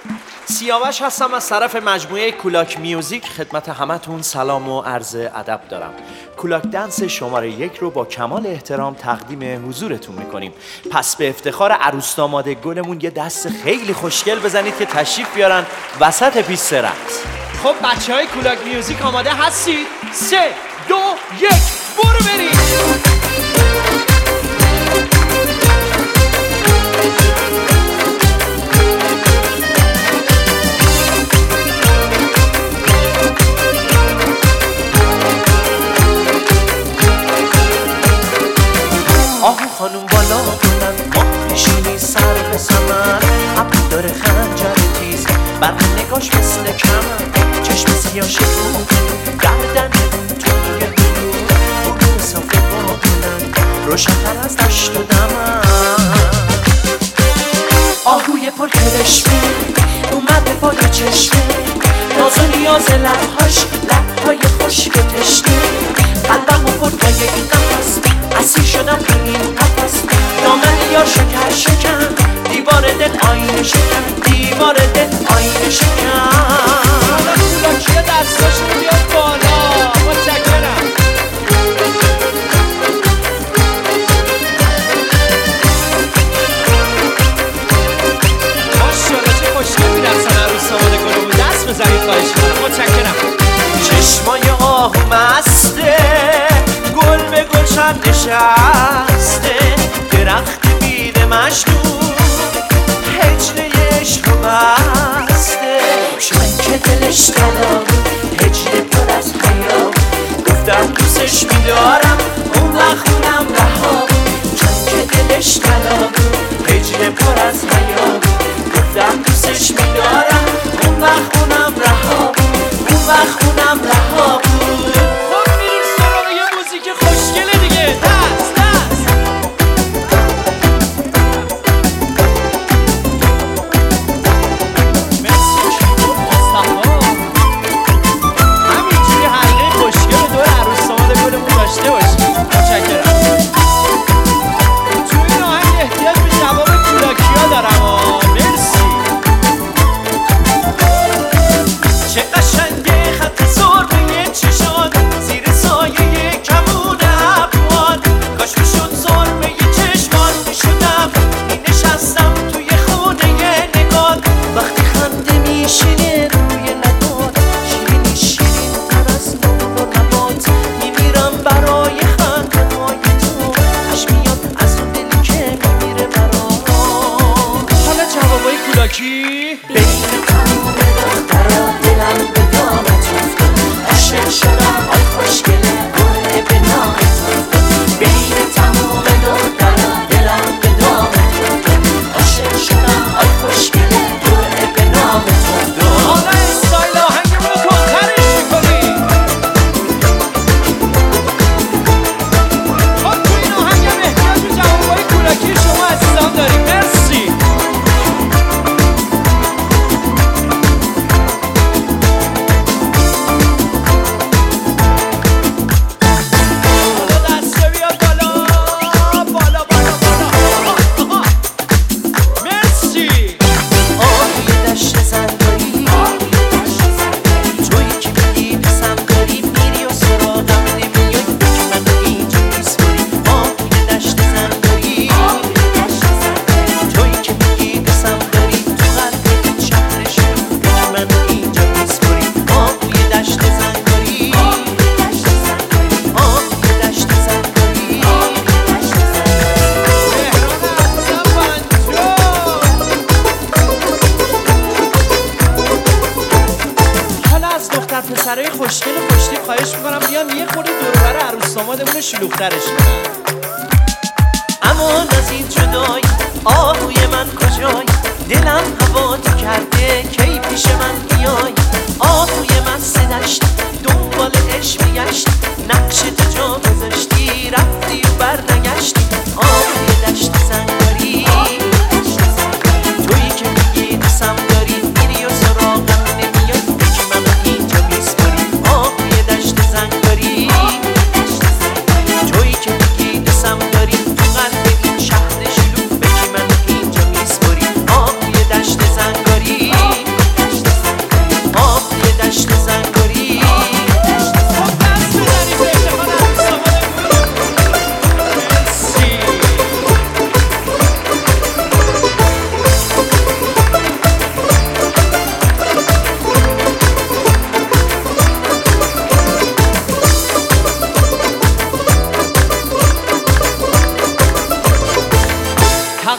سیاوش هستم از طرف مجموعه کولاک میوزیک. خدمت همتون سلام و عرض ادب دارم. کولاک دنس شماره 1 رو با کمال احترام تقدیم حضورتون میکنیم. پس به افتخار عروس داماد گلمون یه دست خیلی خوشگل بزنید که تشریف بیارن وسط پیست رقص. خب بچه های کولاک میوزیک آماده هستید؟ 3 2 1 برو برید. آهو خانوم بالا بلند ماه پیشونی سر به سمن ابرو داره خنجر تیز برق نگاش مثل کمر چشم سیاه شکوه گردن توی بلو صافه با بلند روشن‌تر از دشت و دمن آهوی پر کرشمه اومده بالا چشمه ناز و نیاز لبهای خشک و تشنه قلبم و پر پای این نفس اسیر شدم این نفس دامن یا شکر شکن دیوار دل آینه شکن دیوار دل آینه شکن. حالا کولاکی دستاش رو بیاد بالا. متشکرم. ماشاءالله چه خوشگل می‌رقصن عروس داماد گلمون. دست بزنید خواهش می‌کنم. متشکرم. چشمای آهو مسته گل به گلشن نشسته درخت بید مجنون هجله عشق رو بسته من که دلش طلا هجله پر از حیا گفتم دوستش میدارم اون وقت خونم رها من که دلش طلا هجله پر از حیا گفتم دوستش میدارم اون وقت خونم رها اون وقت خونم رها بود. خب میریم سراغ یه موزیک خوشگله دیگه. دست دست مرسی مصطفی. همینجوری حلقه خوشگل دور عروس داماد گلمون داشته باشیم. متشکرم. تو این آهنگ احتیاج به جواب کولاکیا دارم. مرسی. چه قشنگه خط سرمه چشان زیر سایه کمون ابروان کاش میشد سرمه چشمان میشدم مینشستم توی خونه نگات وقتی خنده میشینه روی لبات شیرینی شیرین تر از نور و نبات میمیرم برای خنده های تو اش میاد از اون دلی که میمیره برات. حالا جوابای کولاکی بین تموم دخترا دلم به دامت افتاد عاشق شدم آی خوشگله گل به نامت افتاد بین تموم دخترا دلم به دامت افتاد عاشق شدم آی خوشگله گل به نامت افتاد. حالا استایل آهنگمون رو تندترش میکنیم. خب تو این آهنگم احتیاج به جوابای کولاکی شما عزیزان داریم. مرسی. پسرای خوشگل خوشتیپ خواهش میکنم بیان یه خورده دور و بر عروس دامادمون شلوغ‌ترش کنن. امان از این جدای آهوی من کجای دلم هوات کرده کی پیش من بیای آهوی من سدشت دنبال عشق میگشت نقش تو جا گذاشتی رفتی و برنگشتی آهوی دشت زنگاری تویی که میگی دوستم داری میری و سراغم نمیای که من اینجا میسپاری آهوی دشت زنگاری تویی که میگی دوستم داری تو قلب این شهر شلوغ که من اینجا میسپاری آهوی دشت زنگاری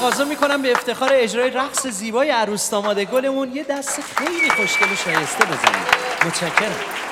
تقاضا میکنم به افتخار اجرای رقص زیبای عروس داماد گلمون یه دست خیلی خوشگل و شایسته بزنید. متشکرم.